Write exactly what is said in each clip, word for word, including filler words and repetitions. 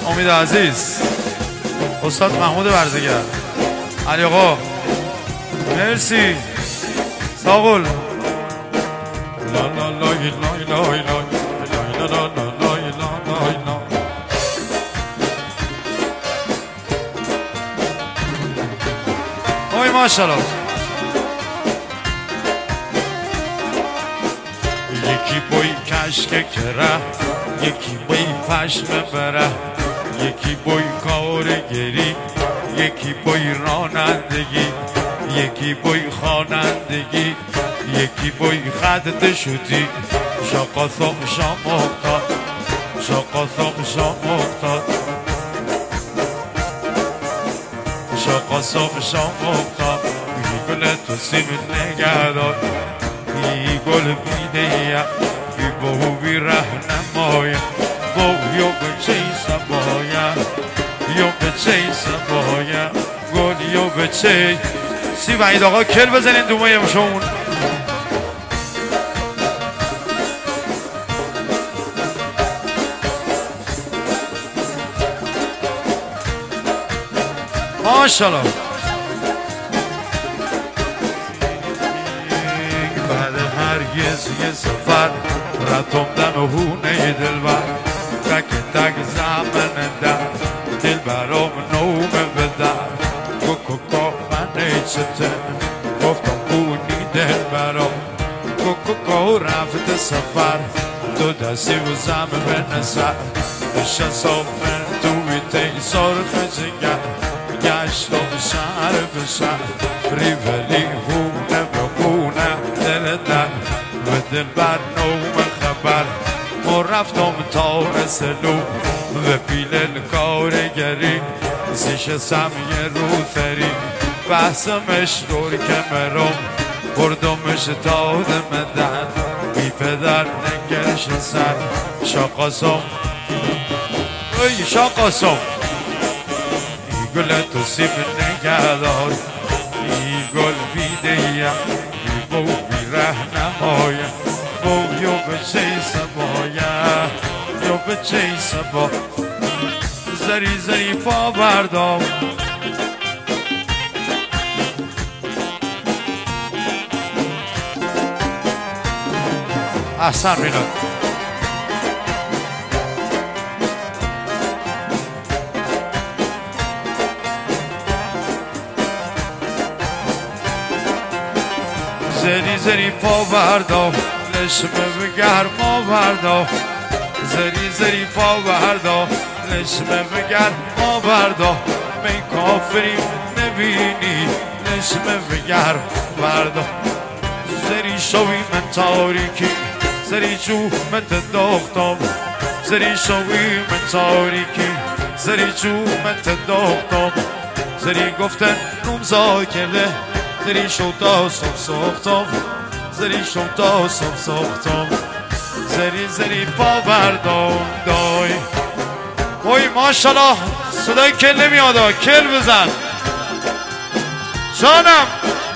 امید عزیز، استاد محمود برزگر، علی آقا مرسی، ساقل لا لا لا لا لا لا لا لا. اوی ماشاءالله. یکی بوی کشک کره، یکی بوی پشم بره، یکی بوی کارگری، یکی بوی رانندگی، یکی بوی خوانندگی، یکی بوی خط شدی. شاقا صبح شام افتاد، شاقا صبح شام افتاد، شاقا صبح شام افتاد. بی گل تو سیم نگردار، بی گل بیدهیم، بی بهو بی رهنمایم، بو یو بچه سبایم، یو بچه سبایم، گل یو بچه. سی وحید آقا کل بزنین دومه شمون. ماشاءالله. بعد هرگز یه سفر رتم دم هونه دلبر، تک تک زمن در دل برام نومه بدر. کوکوکا من ایچته گفتم بونی دل برام. کوکوکا رفت سفر دو دستی و زمه به نسر. بشن صافن توی تی صرف جگر، گشت و شهر به شهر، ریولی هونه به هونه دل در و دل بر نوم خبر. ما رفتم تا رسلو و پیلن کارگری، نشستم یه رو تری بحثمش دور کمرم، بردمش دادم در بی پدر نگرش سر. شاقاسم ای شاقاسم، ای گل تو سیم نگهدار، ای گل بیدهیم، ای بو بی رهنمایم، بو یو بچه سبایم، یو بچه سبا. زری زری پا بردام، احسن میلاد. زری زری پا بردام، لشمه به گرما بردام، زری زری پا بردام، لشمه به گرما بردام. می کافری نبینی لشمه به گرم بردام. زری شوی من تاریکی، زری جو من تداختم، زری شوی من تاریکی، زری جو من تداختم. زری گفتن نوم زاکله، زری شو تا صبح ساختم، زری شو تا صبح ساختم. زری زری پا بردام دای. اوی ماشالله صدای کل نمیاد، کل بزن جانم.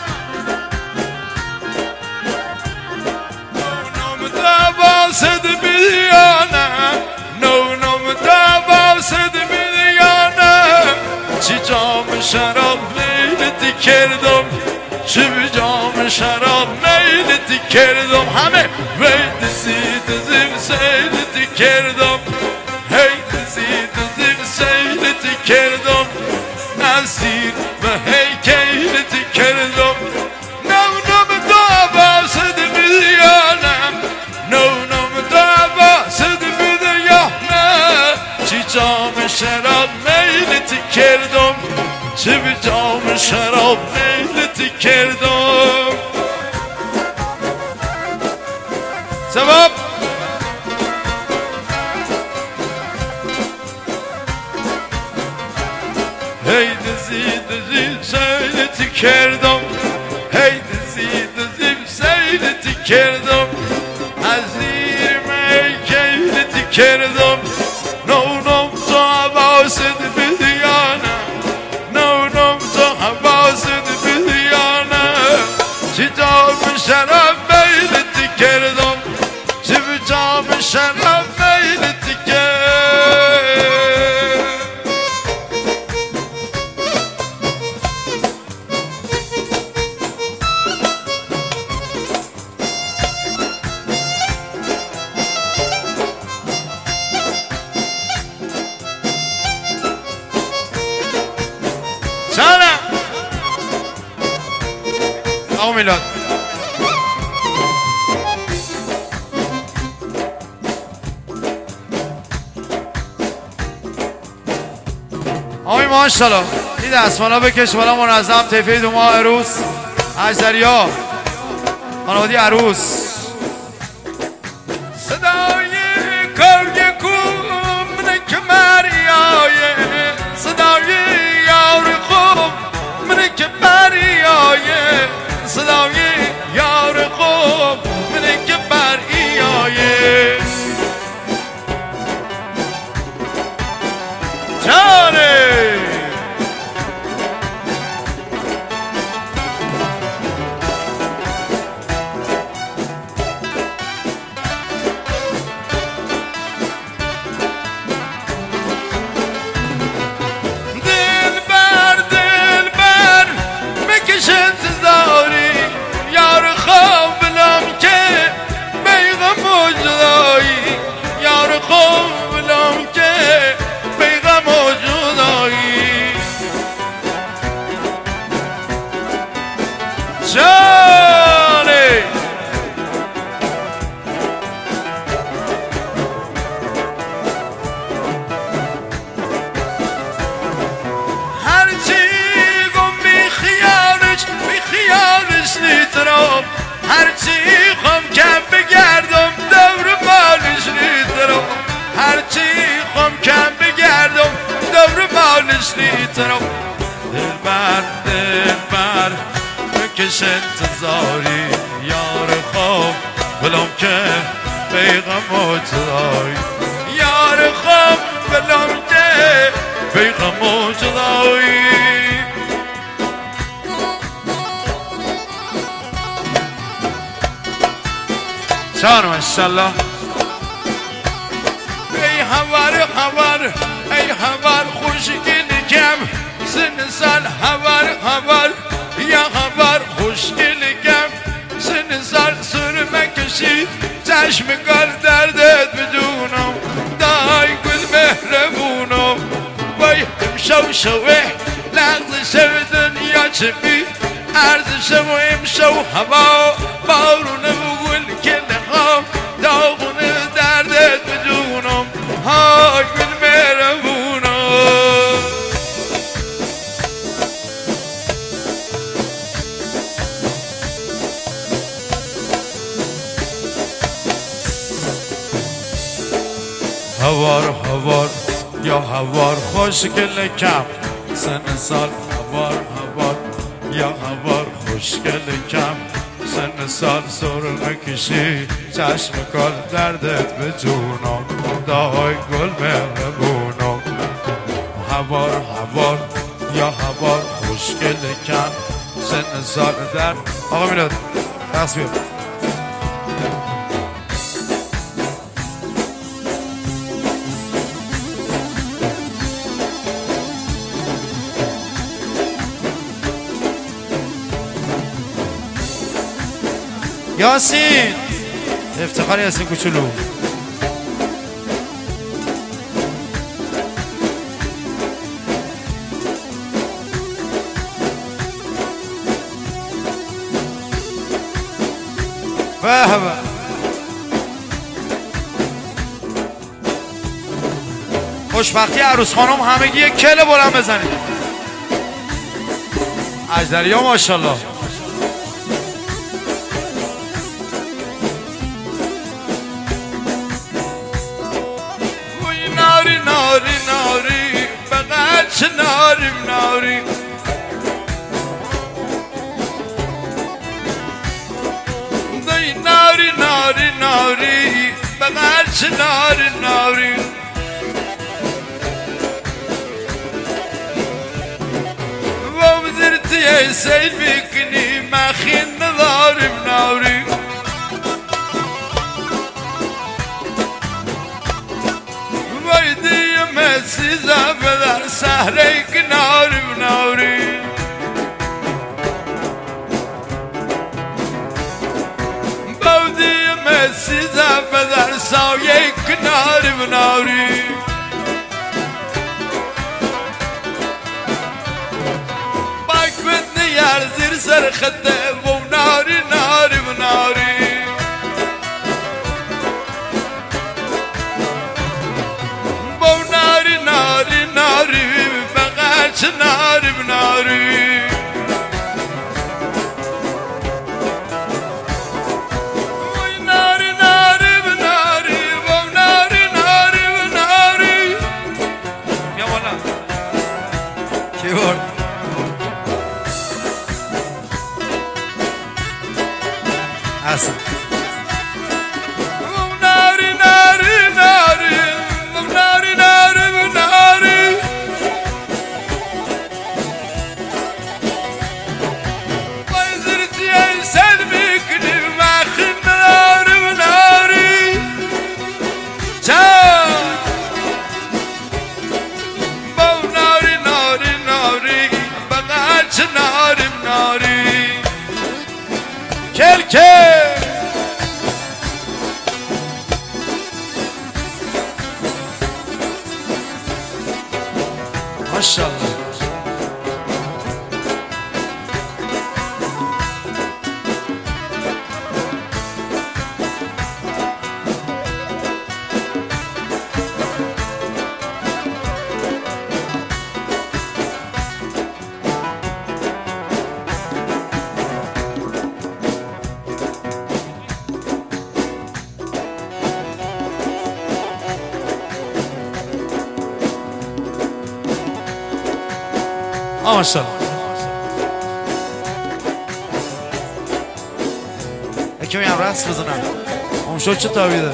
نونم دوازد بیدیانم، نونم دوازد بیدیانم. چی جام شراب لیلتی کردم، چی جام شراب لیلتی کردم. همه وید زید زیم سیلتی کردم، هی زید زیم سیلتی کردم. نزدیر و هی کیلتی کردم. نونم دوازد بیدیانم، نونم دوازد بیدیانم. چی جام شراب لیلتی کردم، چی جام شراب لیلتی کردم. سبب هی دزید دزید سیلتی کردم، هی دزید دزید سیلتی کردم. از زیر می کیلتی کردم. نونم تو حواسد بیدیانم، نونم تو حواسد بیدیانم. چی جام شراب میلتی کردم، چی جام شراب میلتی کردم. میلاد آقای ماشالله این دستمالا بکش بالا منظم تیفه دو ماه عروس اجدریا خانوادی عروس صدای کلگه من که مریایه صدای یار خوب من که مریایه صدای یار خوب من که مریایه جانه جانه هرچی گم بی خیالش بی خیالش نیترم هرچی خم کم بگردم دور مالش نیترم هرچی خم کم بگردم دور مالش نیترم دلبر دلبر کش انتظاری یار خواب بلام که بیغم و جدایی یار خواب بلام که بیغم و جدایی شان ماشالله ای هوار هوار ای هوار خوشگل کم سن سال هوار هوار یا هوار خوشگل کم سن سال سرمه کشید چشم گل دردت بدونم دای گل مهربونم وای امشو شوه لغز شو دنیا چه بی عرض شو امشو هوا بارونه بگل کنه ها داغونه دردت بدونم های گل مهربونم هوار هوار یا هوار خوشگل کم سن سال هوار هوار یا هوار خوشگل کم سن سال سرمه کشی چشم گل دردت به جونم دای گل مهربونم هوار هوار یا هوار خوشگل کم سن سال در آقا میلاد دست بیار یاسین افتخار یاسین کوچولو به به خوشبختی عروس خانم همگی یک کل بلند بزنید اجدریا ماشالله ناری ناری ناری بغچ ناری ناری دی ناری ناری ناری بغچ ناری ناری ومدرت يا سيل بكني ما خين نظاري بناري ويدي مسيزة بدر سهريك ناري بناري بودي مسيزة بدر ساويك ناري بناري باك بدني يا زر سر خدام ونار چناری بناری وای ناری ناری بناری وای ناری ناری بناری بیا بالا کیبورد اصلا ناری ناری ناری ناری ناری ناری وای زرتی ای سل میکنی مخی ناری ناری جان با ناری ناری ناری بقیچ ناری ناری کل کل ماشاءالله ماشاءالله یکی هم رقص بزنم اون شد چه تابیده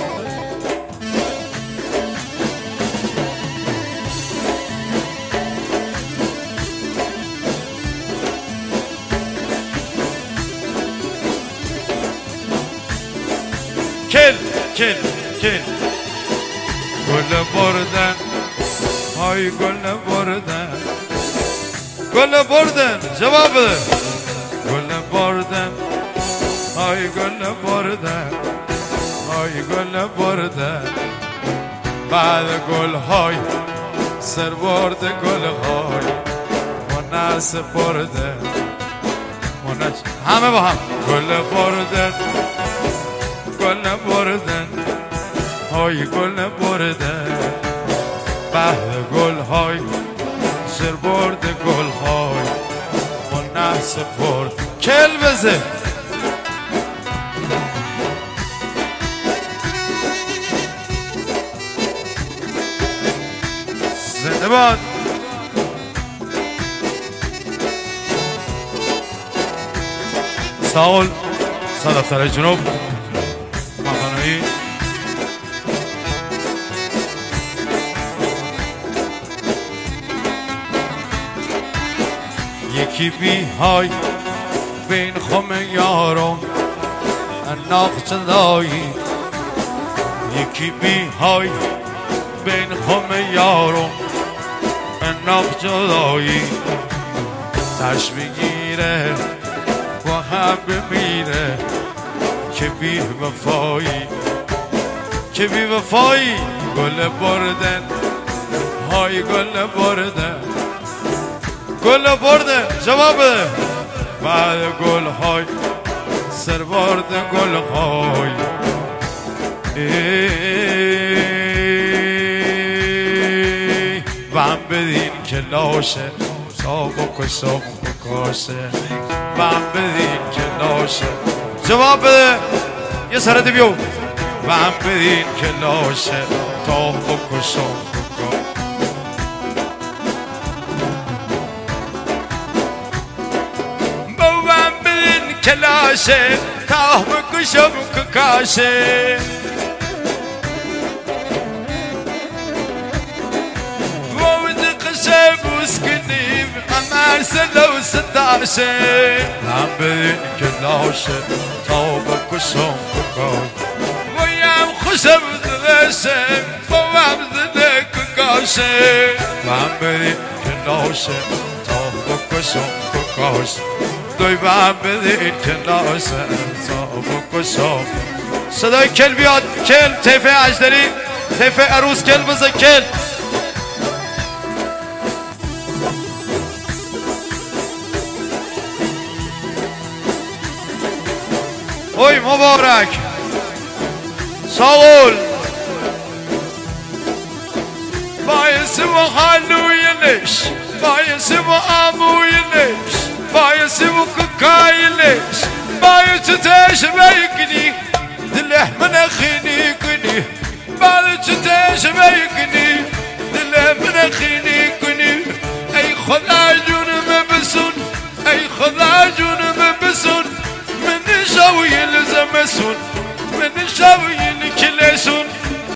کل کل کل گل بردن های گل بردن گل بردن جواب بده گل بردن های گل بردن های گل بردن بعد گل های سر برد گل های منس بردن منس همه با هم گل بردن گل بردن های گل بردن بعد گل های سر برد گل های منس برد کل بزه زنده باد ساول صدفتر جنوب مخانوی یکی بی های بین خم یارم اناق چندایی یکی بی های بین خم یارم اناق جدایی تش بگیره و هم بمیره که بی وفایی که بی وفایی گل بردن های گل بردن گل برده جواب بده بعد گل های سر برد گل های بم بدین که لاشه تا بکشم بکاشه بم بدین که لاشه جواب بده یه سرده بیو بم بدین که لاشه تا بکشم کلاشه تا بکشم کاشه ووز قشه بوسکنیم امر سلو ستاشه هم بدین کلاشه تا بکشم کاشه ویم خوشم دلشه بوم زده کاشه هم بدین کلاشه تا بکشم کاشه دوی بهم بدین کلاشه تا بکشم صدای کل بیاد کل تیفه اجدری تیفه عروس کل بزن کل اوی مبارک ساول باعث و حلوی نش بايس وابوي ليش بايس وكاكاي ليش بايس تيش بيكني دله من خيني كني بايس تيش بيكني دله من خيني كني اي خداجون مبسون اي خداجون مبسون من شوي الزمسون من شوي الكليسون